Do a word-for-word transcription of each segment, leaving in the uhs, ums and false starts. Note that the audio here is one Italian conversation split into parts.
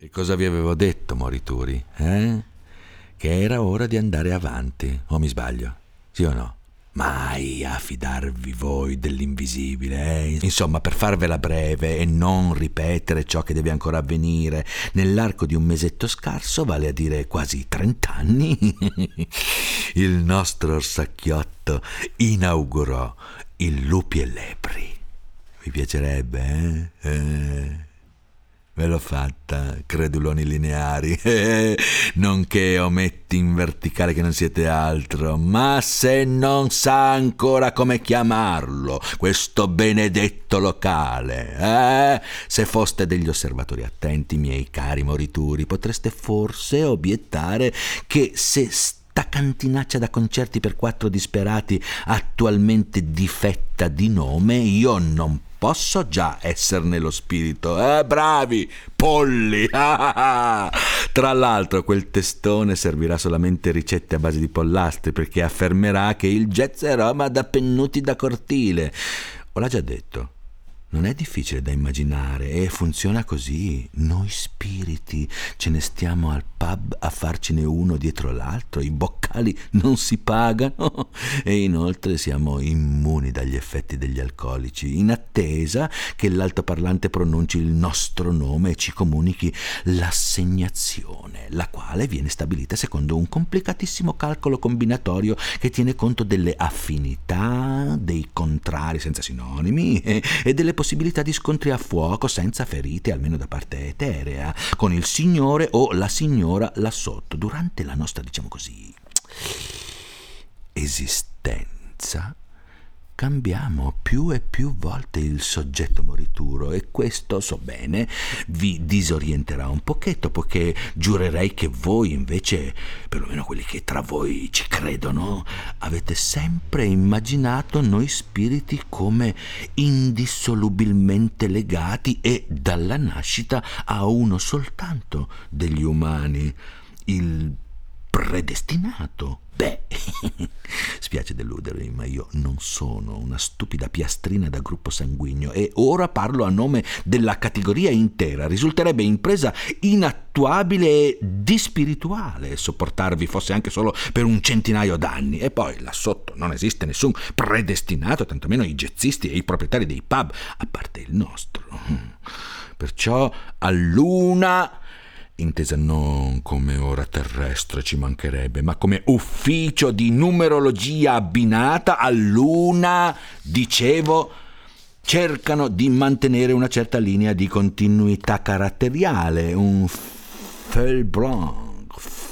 Che cosa vi avevo detto, morituri? Eh? Che era ora di andare avanti, o mi sbaglio? Sì o no? Mai a fidarvi voi dell'invisibile, eh? Insomma, per farvela breve e non ripetere ciò che deve ancora avvenire, nell'arco di un mesetto scarso, vale a dire quasi trent'anni, il nostro orsacchiotto inaugurò il Lupi e Lepri. Vi piacerebbe, eh? eh? Ve l'ho fatta, creduloni lineari, nonché ometti in verticale che non siete altro. Ma se non sa ancora come chiamarlo, questo benedetto locale, eh? Se foste degli osservatori attenti, miei cari morituri, potreste forse obiettare che se sta cantinaccia da concerti per quattro disperati attualmente difetta di nome, io non posso già esserne lo spirito. Eh, bravi, polli! Tra l'altro quel testone servirà solamente ricette a base di pollastri, perché affermerà che il jazz è roba da pennuti da cortile. Ho l'ha già detto. Non è difficile da immaginare e funziona così. Noi spiriti ce ne stiamo al pub a farcene uno dietro l'altro, i boccali non si pagano e inoltre siamo immuni dagli effetti degli alcolici, in attesa che l'altoparlante pronunci il nostro nome e ci comunichi l'assegnazione, la quale viene stabilita secondo un complicatissimo calcolo combinatorio che tiene conto delle affinità, dei contrari senza sinonimi e, e delle possibilità di scontri a fuoco senza ferite, almeno da parte eterea, con il signore o la signora là sotto, durante la nostra, diciamo così, esistenza. Cambiamo più e più volte il soggetto morituro e questo, so bene, vi disorienterà un pochetto, poiché giurerei che voi invece, perlomeno quelli che tra voi ci credono, avete sempre immaginato noi spiriti come indissolubilmente legati e dalla nascita a uno soltanto degli umani, il predestinato. Beh, spiace deludervi, ma io non sono una stupida piastrina da gruppo sanguigno e ora parlo a nome della categoria intera. Risulterebbe impresa inattuabile e dispirituale sopportarvi fosse anche solo per un centinaio d'anni. E poi là sotto non esiste nessun predestinato, tantomeno i jazzisti e i proprietari dei pub, a parte il nostro. Perciò a luna, intesa non come ora terrestre, ci mancherebbe, ma come ufficio di numerologia abbinata a luna, dicevo, cercano di mantenere una certa linea di continuità caratteriale, un feuille blanc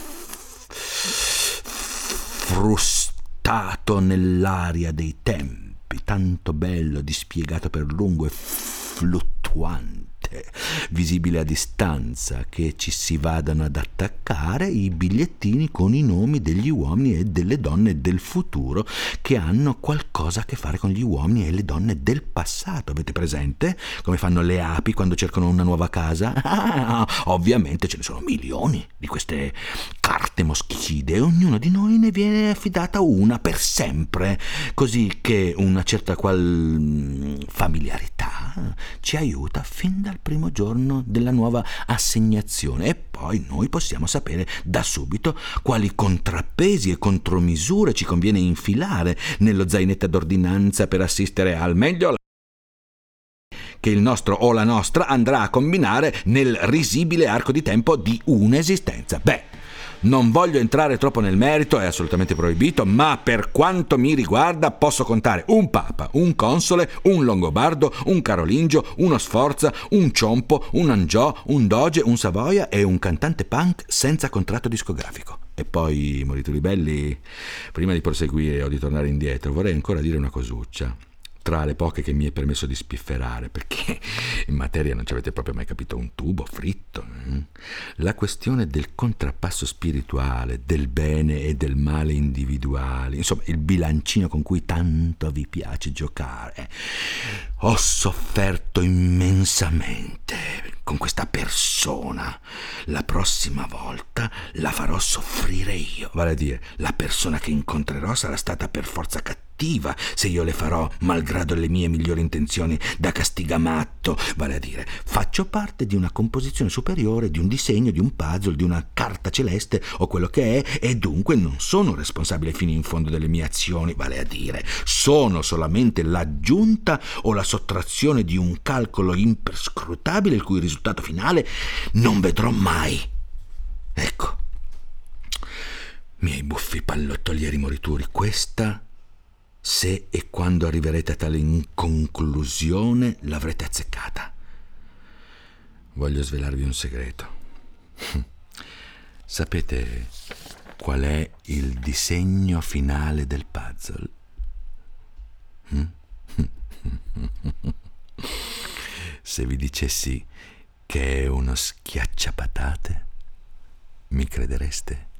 frustato nell'aria dei tempi, tanto bello, dispiegato per lungo e fluttuante, visibile a distanza, che ci si vadano ad attaccare i bigliettini con i nomi degli uomini e delle donne del futuro che hanno qualcosa a che fare con gli uomini e le donne del passato. Avete presente come fanno le api quando cercano una nuova casa? Ah, ovviamente ce ne sono milioni di queste carte moschicide e ognuno di noi ne viene affidata una per sempre, così che una certa qual familiarità ci aiuta fin dal primo giorno della nuova assegnazione e poi noi possiamo sapere da subito quali contrappesi e contromisure ci conviene infilare nello zainetto d'ordinanza per assistere al meglio che il nostro o la nostra andrà a combinare nel risibile arco di tempo di un'esistenza. Beh, non voglio entrare troppo nel merito, è assolutamente proibito, ma per quanto mi riguarda posso contare un papa, un console, un longobardo, un carolingio, uno sforza, un ciompo, un angiò, un doge, un savoia e un cantante punk senza contratto discografico. E poi, morituri belli, prima di proseguire o di tornare indietro, vorrei ancora dire una cosuccia, tra le poche che mi è permesso di spifferare, perché in materia non ci avete proprio mai capito un tubo fritto. Eh? La questione del contrappasso spirituale, del bene e del male individuali, insomma il bilancino con cui tanto vi piace giocare. Ho sofferto immensamente con questa persona. La prossima volta la farò soffrire io, vale a dire la persona che incontrerò sarà stata per forza cattiva cattiva se io le farò, malgrado le mie migliori intenzioni, da castigamatto. Vale a dire, faccio parte di una composizione superiore, di un disegno, di un puzzle, di una carta celeste o quello che è, e dunque non sono responsabile fino in fondo delle mie azioni. Vale a dire, sono solamente l'aggiunta o la sottrazione di un calcolo imperscrutabile il cui risultato finale non vedrò mai. Ecco, miei buffi pallottolieri morituri, questa, se e quando arriverete a tale inconclusione, l'avrete azzeccata. Voglio svelarvi un segreto. Sapete qual è il disegno finale del puzzle? Se vi dicessi che è uno schiacciapatate, mi credereste?